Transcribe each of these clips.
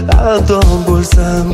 ado bo'lsam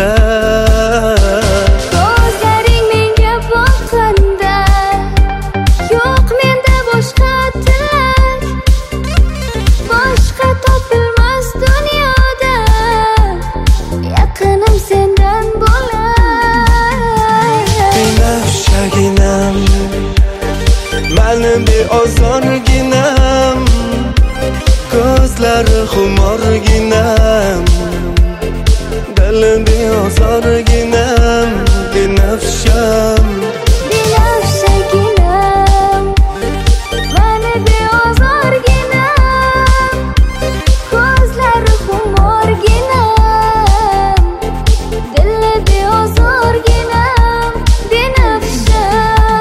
kerak. Ko'zlaring menga boqqanda yo'q menda boshqa tilak, boshqa topilmas dunyoda yaqinim sendan bo'lay. Binafshaginam, mani beozorginam, ko'zlari xumorginam, dili beozorginam, binafsham. Binafshaginam, mani beozorginam, ko'zlari xumorginam, dili beozorginam, binafsham.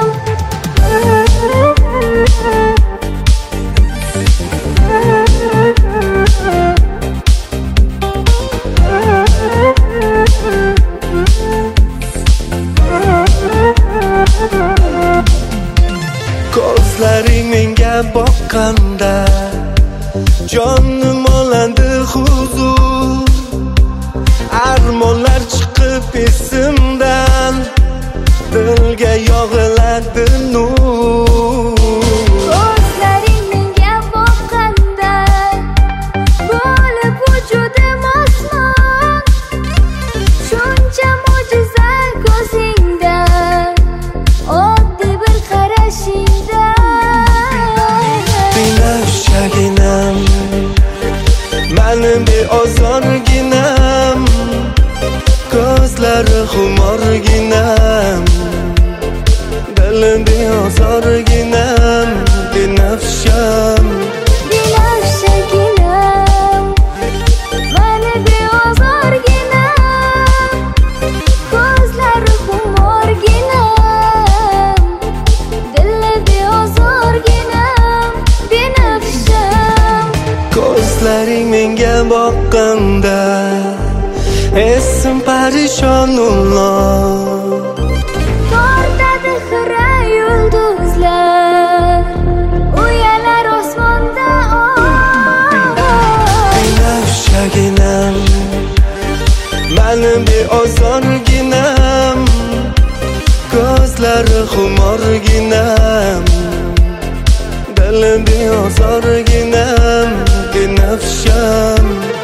Ko'zlaring menga boqqanda jonim olandi huzur, armonlar chiqib esimdan, dilga yog'iladi nur. Ko'zlaring menga boqqanda bo'lib vujudim osmon, shuncha mo'jiza ko'zingda, oddiy bir qarashingda. Binafshaginam, mani beozorginam, ko'zlari xumorginam, dili beozorginam, binafsham. Binafshaginam, mani beozorginam, ko'zlari xumorginam, dili beozorginam, binafsham. Ko'zlaring menga boqqanda esim parishonullo, Tortadi xira yulduzlar, uyalar osmonda binafshaginam, mani beozorginam, ko'zlari xumorginam, dili beozorginam, binafsham.